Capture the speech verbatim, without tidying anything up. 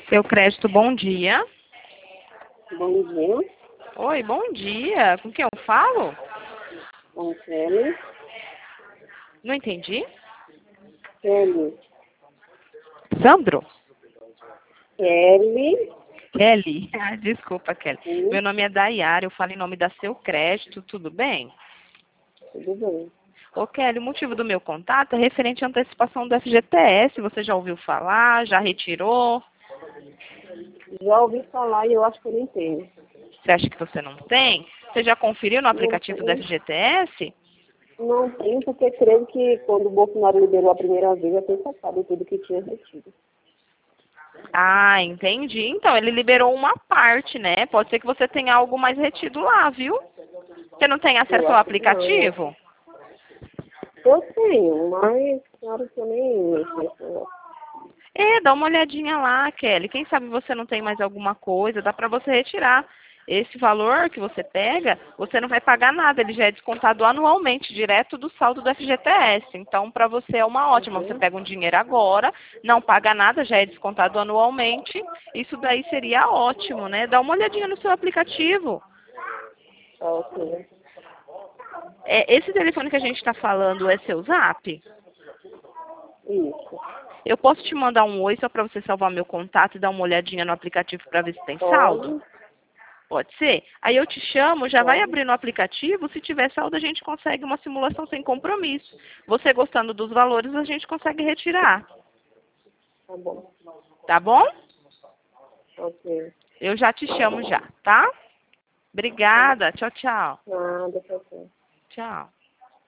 Seu crédito, bom dia. Bom dia, Oi, bom dia. Com quem eu falo? com Kelly. Não entendi. Kelly. Sandro? Kelly. Kelly. Ah, desculpa, Kelly. Sim, Meu nome é Dayara, eu falo em nome da Seu Crédito, tudo bem? tudo bem. Ô, Kelly, o motivo do meu contato é referente à antecipação do F G T S. Você já ouviu falar? Já retirou? Já ouvi falar e eu acho que eu nem tenho. Você acha que você não tem? Você já conferiu no Não aplicativo do tenho, F G T S? não tenho porque creio que quando o Bolsonaro liberou a primeira vez, já tinha sacado tudo que tinha retido. Ah, entendi. Então, ele liberou uma parte, né? Pode ser que você tenha algo mais retido lá, viu? Você não tem Eu acesso ao acho que não. aplicativo? Eu tenho, mas claro que eu nem mexo nesse negócio. É, dá uma olhadinha lá, Kelly. Quem sabe você não tem mais alguma coisa, dá para você retirar. Esse valor que você pega, você não vai pagar nada, ele já é descontado anualmente, direto do saldo do F G T S. Então, para você é uma ótima. Você Uhum. pega um dinheiro agora, não paga nada, já é descontado anualmente. Isso daí seria ótimo, né? Dá uma olhadinha no seu aplicativo. Tá ok. É, esse telefone que a gente está falando é seu Zap? Isso. Eu posso te mandar um oi só para você salvar meu contato e dar uma olhadinha no aplicativo para ver se tem saldo? Pode, Pode ser? Aí eu te chamo, já vai pode. abrir no aplicativo. Se tiver saldo, a gente consegue uma simulação sem compromisso. Você gostando dos valores, a gente consegue retirar. Tá bom. Tá bom? Ok. Eu já te chamo já, tá? Tá bom. Obrigada. Tchau, tchau. Nada, tá ok. Tchau.